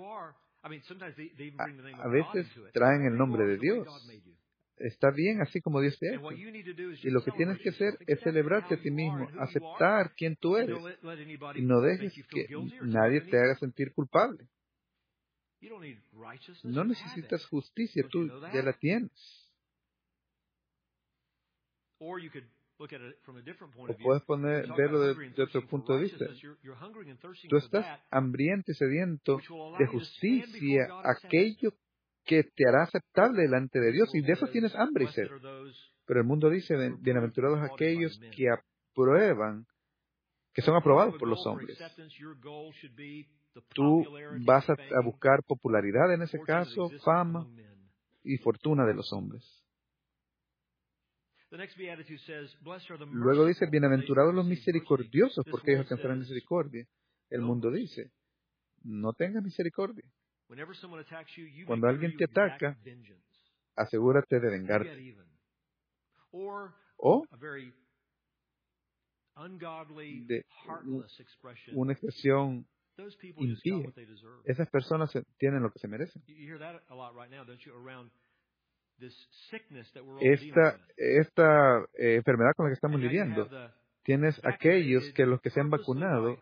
a veces traen el nombre de Dios. Está bien así como Dios te ha hecho. Y lo que tienes que hacer es celebrarte a ti mismo, aceptar quién tú eres. Y no dejes que nadie te haga sentir culpable. No necesitas justicia, tú ya la tienes. O puedes poner, verlo de, de otro punto de vista. Tú estás hambriento y sediento de justicia, aquello que te hará aceptable delante de Dios, y de eso tienes hambre y sed. Pero el mundo dice, bienaventurados aquellos que aprueban, que son aprobados por los hombres. Tú vas a, a buscar popularidad en ese caso, fama y fortuna de los hombres. Luego dice, bienaventurados los misericordiosos, porque ellos alcanzarán misericordia. El mundo dice, no tengas misericordia. Cuando alguien te ataca, asegúrate de vengarte. O de una expresión impía. Esas personas tienen lo que se merecen. Esta, esta eh, enfermedad con la que estamos lidiando, tienes aquellos que los que se han vacunado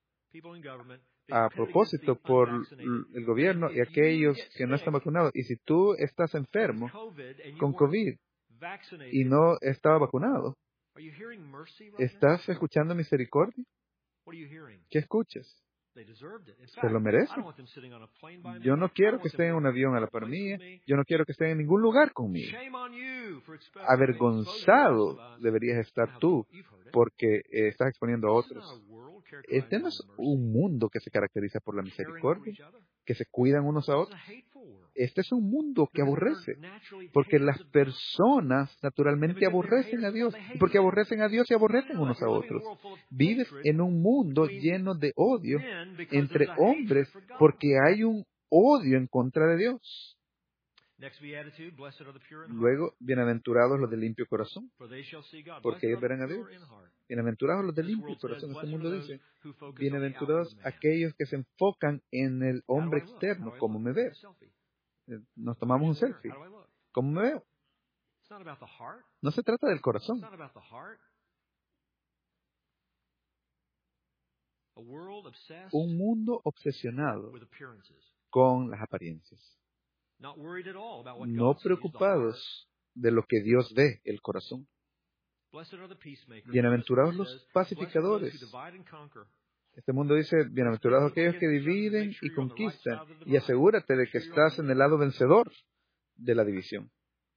a propósito por el gobierno y aquellos que no están vacunados. Y si tú estás enfermo con COVID y no estaba vacunado, ¿estás escuchando misericordia? ¿Qué escuchas? Se lo merecen. Yo no quiero que estén en un avión a la par mía. Yo no quiero que estén en ningún lugar conmigo. Avergonzado deberías estar tú porque eh, estás exponiendo a otros. Este no es un mundo que se caracteriza por la misericordia, que se cuidan unos a otros. Este es un mundo que aborrece, porque las personas naturalmente aborrecen a Dios, y porque aborrecen a Dios y aborrecen unos a otros. Vives en un mundo lleno de odio entre hombres porque hay un odio en contra de Dios. Luego, bienaventurados los de limpio corazón, porque ellos verán a Dios. Bienaventurados los de limpio corazón. Este mundo dice, bienaventurados aquellos que se enfocan en el hombre externo, como me veo. Nos tomamos un selfie. ¿Cómo me veo? No se trata del corazón. Un mundo obsesionado con las apariencias. No preocupados de lo que Dios ve, el corazón. Bienaventurados los pacificadores. Este mundo dice, bienaventurados aquellos que dividen y conquistan, y asegúrate de que estás en el lado vencedor de la división.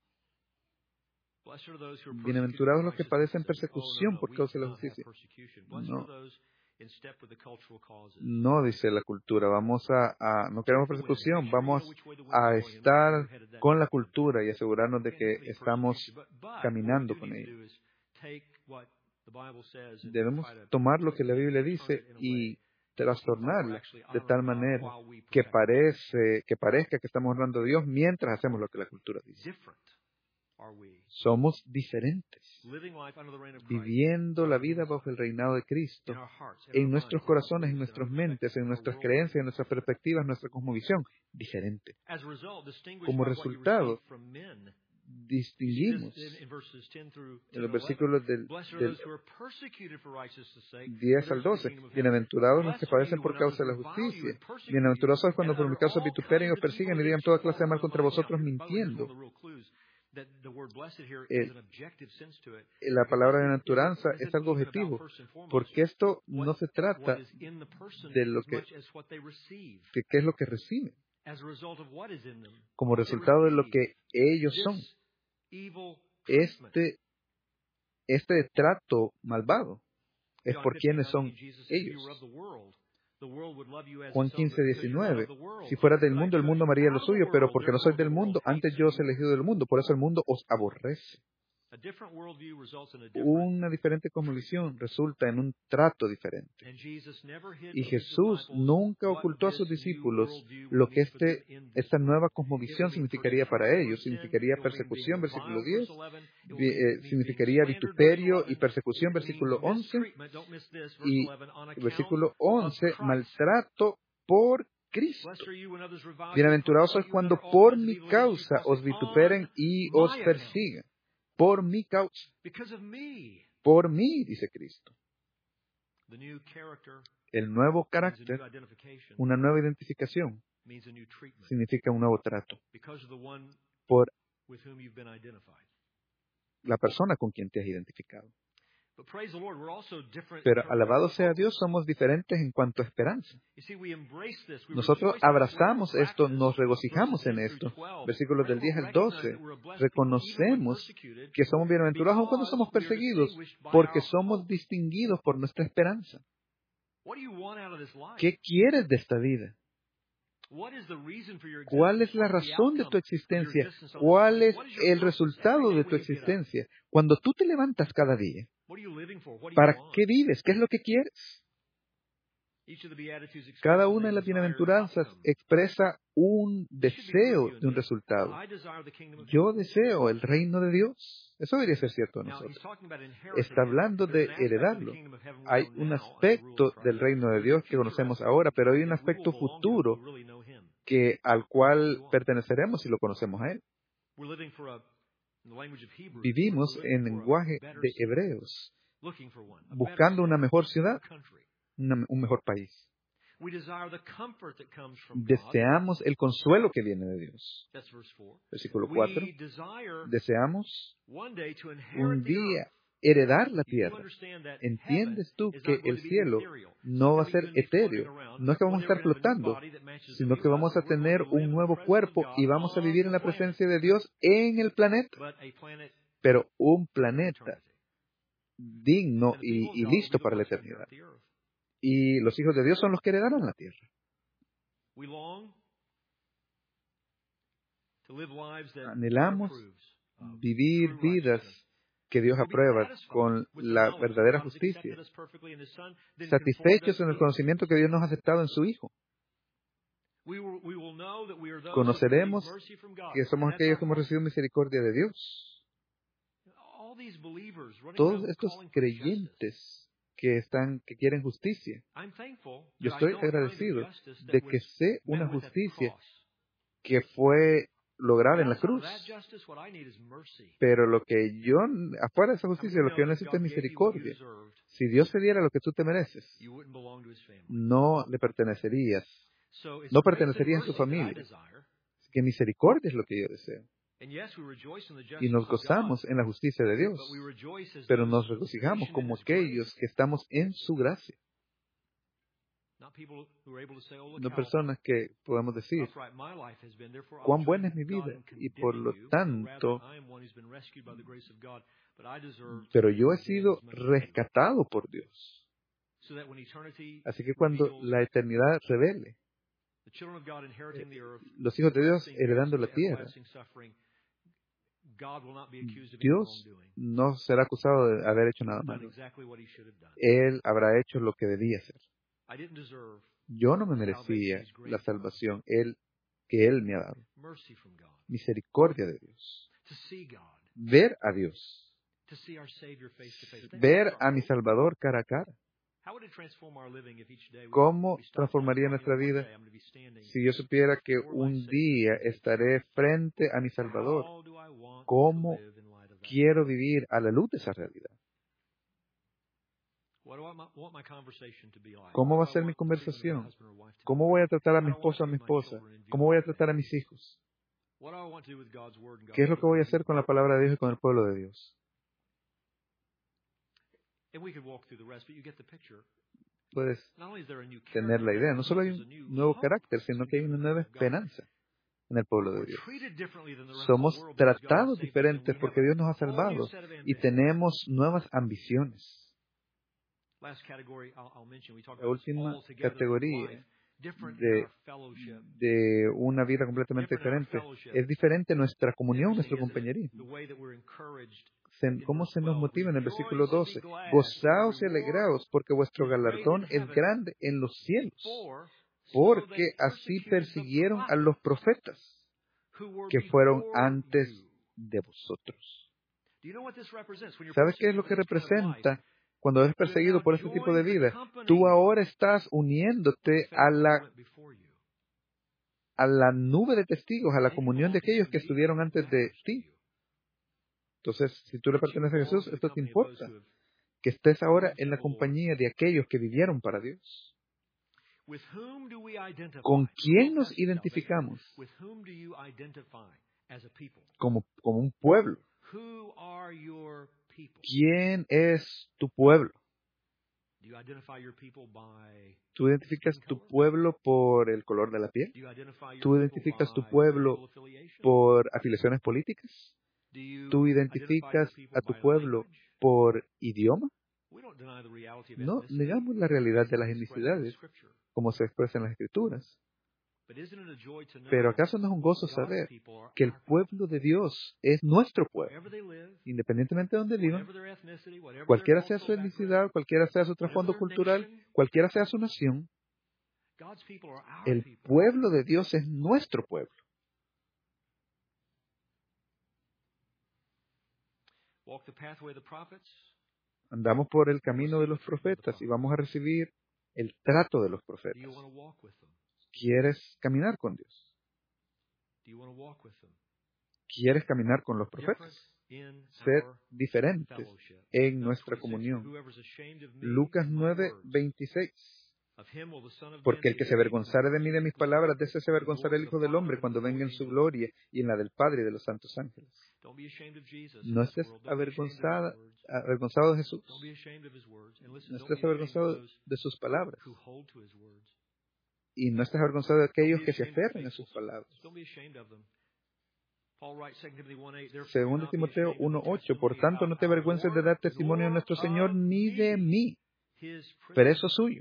Bienaventurados los que padecen persecución por causa de la justicia. No, no dice la cultura, vamos a, a, no queremos persecución, vamos a estar con la cultura y asegurarnos de que estamos caminando con ella. Debemos tomar lo que la Biblia dice y trastornarla de tal manera que parece, que parezca que estamos honrando a Dios mientras hacemos lo que la cultura dice. Somos diferentes, viviendo la vida bajo el reinado de Cristo, en nuestros corazones, en nuestras mentes, en nuestras creencias, en nuestras perspectivas, en nuestra cosmovisión, diferente. Como resultado, distinguimos en los versículos del, del diez al doce, bienaventurados los que padecen por causa de la justicia, bienaventurados son cuando por mi causa vituperen y os persiguen y digan toda clase de mal contra vosotros mintiendo. Eh, la palabra bienaventuranza es algo objetivo, porque esto no se trata de lo que, de qué es lo que reciben, como resultado de lo que ellos son. Este, este trato malvado es por quienes son ellos. Juan quince, diecinueve. Si fueras del mundo, el mundo amaría lo suyo, pero porque no sois del mundo, antes yo os he elegido del mundo, por eso el mundo os aborrece. Una diferente cosmovisión resulta en un trato diferente. Y Jesús nunca ocultó a sus discípulos lo que este, esta nueva cosmovisión significaría para ellos. Significaría persecución, versículo diez. Eh, significaría vituperio y persecución, versículo once. Y versículo once, maltrato por Cristo. Bienaventurados sois cuando por mi causa os vituperen y os persigan. Por mi causa. Por mí, dice Cristo. El nuevo carácter, una nueva identificación, significa un nuevo trato. Por la persona con quien te has identificado. Pero alabado sea Dios, somos diferentes en cuanto a esperanza. Nosotros abrazamos esto, nos regocijamos en esto. Versículos del diez al doce. Reconocemos que somos bienaventurados aun cuando somos perseguidos, porque somos distinguidos por nuestra esperanza. ¿Qué quieres de esta vida? ¿Cuál es la razón de tu existencia? ¿Cuál es el resultado de tu existencia? Cuando tú te levantas cada día, ¿para qué vives? ¿Qué es lo que quieres? Cada una de las bienaventuranzas expresa un deseo de un resultado. Yo deseo el reino de Dios. Eso debería ser cierto de nosotros. Está hablando de heredarlo. Hay un aspecto del reino de Dios que conocemos ahora, pero hay un aspecto futuro que, al cual perteneceremos si lo conocemos a Él. Vivimos en lenguaje de hebreos, buscando una mejor ciudad, una- un mejor país. Deseamos el consuelo que viene de Dios. Versículo cuatro. Deseamos un día heredar la tierra. ¿Entiendes tú que el cielo no va a ser etéreo? No es que vamos a estar flotando, sino que vamos a tener un nuevo cuerpo y vamos a vivir en la presencia de Dios en el planeta. Pero un planeta digno y, y listo para la eternidad. Y los hijos de Dios son los que heredarán la tierra. Anhelamos vivir vidas que Dios aprueba con la verdadera justicia, satisfechos en el conocimiento que Dios nos ha aceptado en su Hijo. Conoceremos que somos aquellos que hemos recibido misericordia de Dios. Todos estos creyentes que están, que quieren justicia. Yo estoy agradecido de que sé una justicia que fue lograda en la cruz. Pero lo que yo, afuera de esa justicia, lo que yo necesito es misericordia. Si Dios te diera lo que tú te mereces, no le pertenecerías, no pertenecerías a su familia. Así que misericordia es lo que yo deseo. Y nos gozamos en la justicia de Dios, pero nos regocijamos como aquellos que estamos en su gracia. No personas que podamos decir, cuán buena es mi vida, y por lo tanto, pero yo he sido rescatado por Dios. Así que cuando la eternidad revele, los hijos de Dios heredando la tierra, Dios no será acusado de haber hecho nada malo. Él habrá hecho lo que debía hacer. Yo no me merecía la salvación él, que Él me ha dado. Misericordia de Dios. Ver a Dios. Ver a mi Salvador cara a cara. ¿Cómo transformaría nuestra vida si yo supiera que un día estaré frente a mi Salvador? ¿Cómo quiero vivir a la luz de esa realidad? ¿Cómo va a ser mi conversación? ¿Cómo voy a tratar a mi esposo o a mi esposa? ¿Cómo voy a tratar a mis hijos? ¿Qué es lo que voy a hacer con la palabra de Dios y con el pueblo de Dios? Puedes tener la idea. No solo hay un nuevo carácter, sino que hay una nueva esperanza en el pueblo de Dios. Somos tratados diferentes porque Dios nos ha salvado y tenemos nuevas ambiciones. La última categoría de, de una vida completamente diferente es diferente nuestra comunión, nuestro compañerismo. Se, ¿Cómo se nos motiva en el versículo doce? Gozaos y alegraos, porque vuestro galardón es grande en los cielos, porque así persiguieron a los profetas que fueron antes de vosotros. ¿Sabes qué es lo que representa cuando eres perseguido por este tipo de vida? Tú ahora estás uniéndote a la, a la nube de testigos, a la comunión de aquellos que estuvieron antes de ti. Entonces, si tú le perteneces a Jesús, esto te importa. Que estés ahora en la compañía de aquellos que vivieron para Dios. ¿Con quién nos identificamos? Como, como un pueblo. ¿Quién es tu pueblo? ¿Tú identificas tu pueblo por el color de la piel? ¿Tú identificas tu pueblo por afiliaciones políticas? ¿Tú identificas a tu pueblo por idioma? No negamos la realidad de las etnicidades, como se expresa en las Escrituras. Pero ¿acaso no es un gozo saber que el pueblo de Dios es nuestro pueblo, independientemente de donde vivan, cualquiera sea su etnicidad, cualquiera sea su trasfondo cultural, cualquiera sea su nación? El pueblo de Dios es nuestro pueblo. Andamos por el camino de los profetas y vamos a recibir el trato de los profetas. ¿Quieres caminar con Dios? ¿Quieres caminar con los profetas? Ser diferentes en nuestra comunión. Lucas nueve, veintiséis. Porque el que se avergonzare de mí de mis palabras, de ese se avergonzará el Hijo del Hombre cuando venga en su gloria y en la del Padre y de los santos ángeles. No estés avergonzada, avergonzado de Jesús. No estés avergonzado de sus palabras. Y no estés avergonzado de aquellos que se aferran a sus palabras. Segundo Timoteo uno ocho. Por tanto, no te avergüences de dar testimonio de nuestro Señor ni de mí, preso suyo,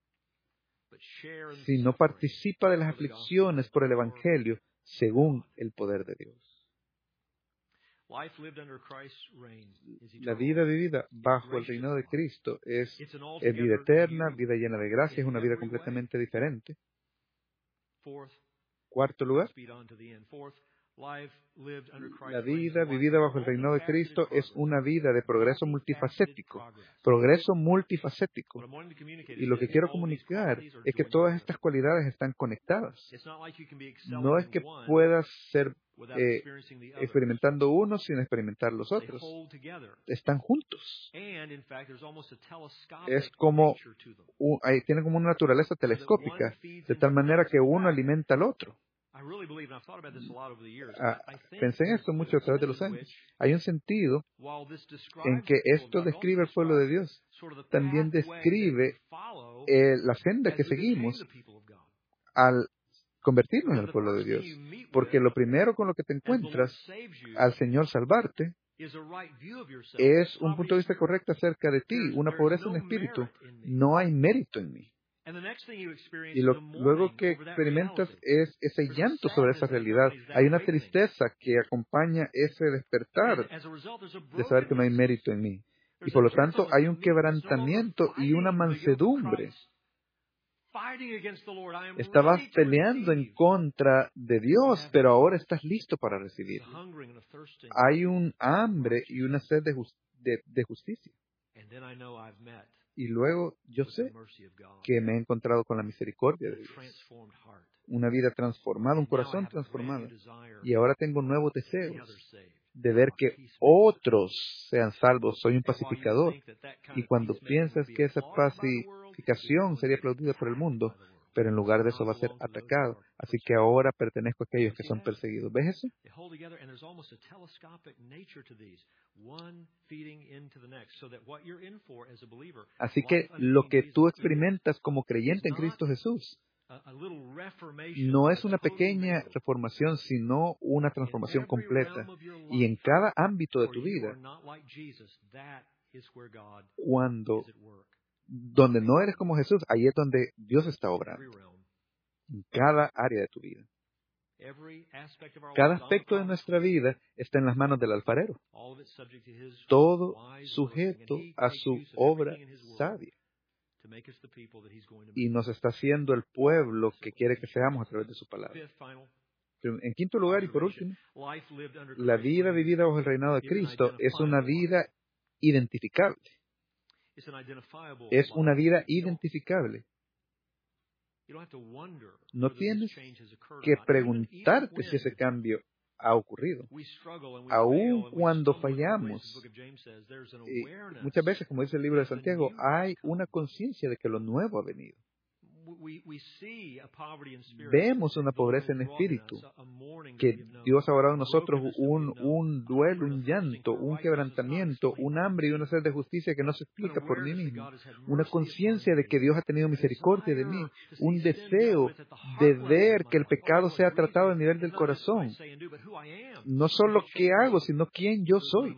si no participa de las aflicciones por el Evangelio, según el poder de Dios. La vida vivida bajo el reinado de Cristo es, es vida eterna, vida llena de gracia, es una vida completamente diferente. Cuarto lugar, la vida vivida bajo el reinado de Cristo es una vida de progreso multifacético. Progreso multifacético. Y lo que quiero comunicar es que todas estas cualidades están conectadas. No es que puedas ser eh, experimentando uno sin experimentar los otros. Están juntos. Es como, un, hay, tiene como una naturaleza telescópica, de tal manera que uno alimenta al otro. Ah, pensé en esto mucho a través de los años. Hay un sentido en que esto describe el pueblo de Dios. También describe eh, la senda que seguimos al convertirnos en el pueblo de Dios. Porque lo primero con lo que te encuentras al Señor salvarte es un punto de vista correcto acerca de ti, una pobreza en espíritu. No hay mérito en mí. Y lo, luego que experimentas es ese llanto sobre esa realidad. Hay una tristeza que acompaña ese despertar de saber que no hay mérito en mí. Y por lo tanto hay un quebrantamiento y una mansedumbre. Estabas peleando en contra de Dios, pero ahora estás listo para recibir. Hay un hambre y una sed de, just- de, de justicia. Y luego yo sé que me he encontrado con la misericordia de Dios. Una vida transformada, un corazón transformado. Y ahora tengo nuevos deseos de ver que otros sean salvos. Soy un pacificador. Y cuando piensas que esa pacificación sería aplaudida por el mundo, pero en lugar de eso va a ser atacado. Así que ahora pertenezco a aquellos que son perseguidos. ¿Ves eso? Así que lo que tú experimentas como creyente en Cristo Jesús no es una pequeña reformación, sino una transformación completa. Y en cada ámbito de tu vida, cuando donde no eres como Jesús, ahí es donde Dios está obrando. En cada área de tu vida. Cada aspecto de nuestra vida está en las manos del alfarero. Todo sujeto a su obra sabia. Y nos está haciendo el pueblo que quiere que seamos a través de su palabra. En quinto lugar y por último, la vida vivida bajo el reinado de Cristo es una vida identificable. Es una vida identificable. No tienes que preguntarte si ese cambio ha ocurrido. Aún cuando fallamos, y muchas veces, como dice el libro de Santiago, hay una conciencia de que lo nuevo ha venido. Vemos una pobreza en espíritu, que Dios ha orado en nosotros un, un duelo, un llanto, un quebrantamiento, un hambre y una sed de justicia que no se explica por mí mismo. Una conciencia de que Dios ha tenido misericordia de mí, un deseo de ver que el pecado sea tratado a nivel del corazón. No solo qué hago, sino quién yo soy.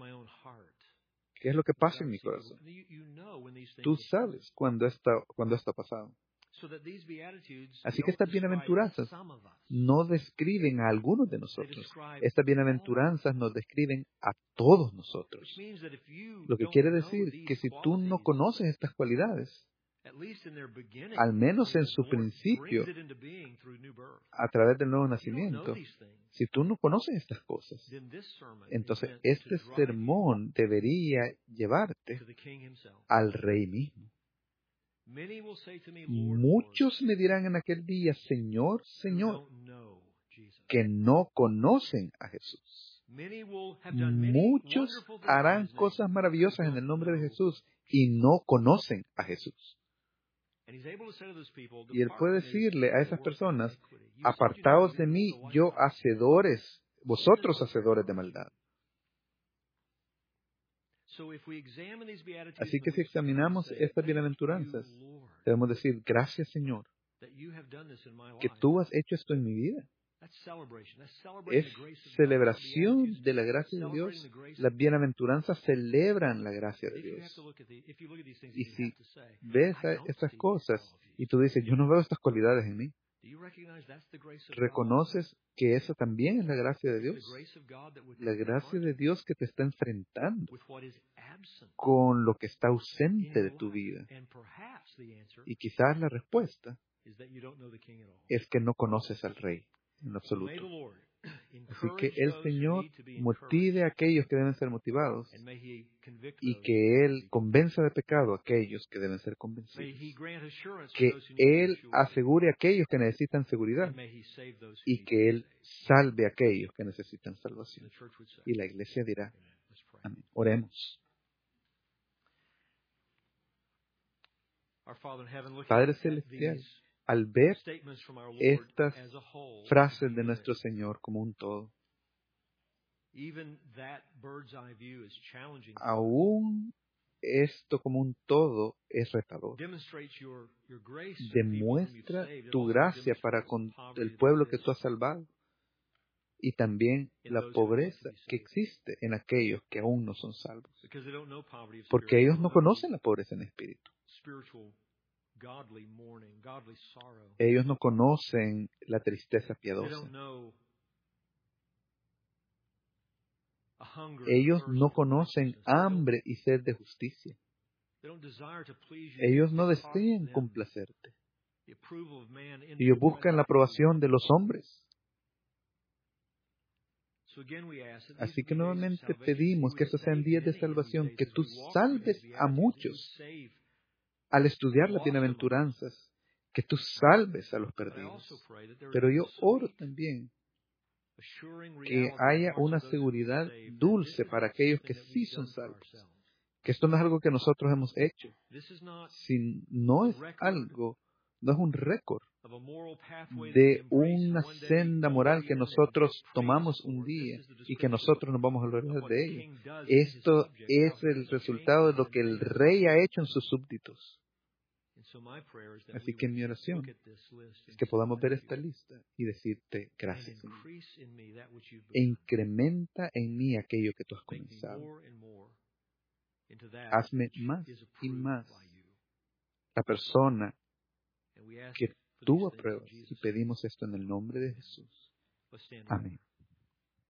¿Qué es lo que pasa en mi corazón? Tú sabes cuando esto, cuando esto ha pasado. Así que estas bienaventuranzas no describen a algunos de nosotros. Estas bienaventuranzas nos describen a todos nosotros. Lo que quiere decir que si tú no conoces estas cualidades, al menos en su principio, a través del nuevo nacimiento, si tú no conoces estas cosas, entonces este sermón debería llevarte al Rey mismo. Muchos me dirán en aquel día, Señor, Señor, que no conocen a Jesús. Muchos harán cosas maravillosas en el nombre de Jesús y no conocen a Jesús. Y Él puede decirle a esas personas, apartaos de mí, yo hacedores, vosotros hacedores de maldad. Así que si examinamos estas bienaventuranzas, debemos decir, gracias Señor, que tú has hecho esto en mi vida. Es celebración de la gracia de Dios. Las bienaventuranzas celebran la gracia de Dios. Y si ves estas cosas y tú dices, yo no veo estas cualidades en mí, ¿reconoces que eso también es la gracia de Dios? La gracia de Dios que te está enfrentando con lo que está ausente de tu vida. Y quizás la respuesta es que no conoces al Rey en absoluto. Así que el Señor motive a aquellos que deben ser motivados y que Él convenza de pecado a aquellos que deben ser convencidos. Que Él asegure a aquellos que necesitan seguridad y que Él salve a aquellos que necesitan salvación. Y la iglesia dirá, amén. Oremos. Padre Celestial, al ver estas frases de nuestro Señor como un todo, aún esto como un todo es retador. Demuestra tu gracia para con el pueblo que tú has salvado y también la pobreza que existe en aquellos que aún no son salvos, porque ellos no conocen la pobreza en espíritu. Ellos no conocen la tristeza piadosa. Ellos no conocen hambre y sed de justicia. Ellos no desean complacerte. Ellos buscan la aprobación de los hombres. Así que nuevamente pedimos que estos sean días de salvación, que tú salves a muchos al estudiar las bienaventuranzas, que tú salves a los perdidos. Pero yo oro también que haya una seguridad dulce para aquellos que sí son salvos. Que esto no es algo que nosotros hemos hecho. Si no es algo, no es un récord de una senda moral que nosotros tomamos un día y que nosotros nos vamos a olvidar de ella. Esto es el resultado de lo que el Rey ha hecho en sus súbditos. Así que mi oración es que podamos ver esta lista y decirte gracias, Señor. E incrementa en mí aquello que tú has comenzado. Hazme más y más la persona que tú apruebas. Y pedimos esto en el nombre de Jesús. Amén.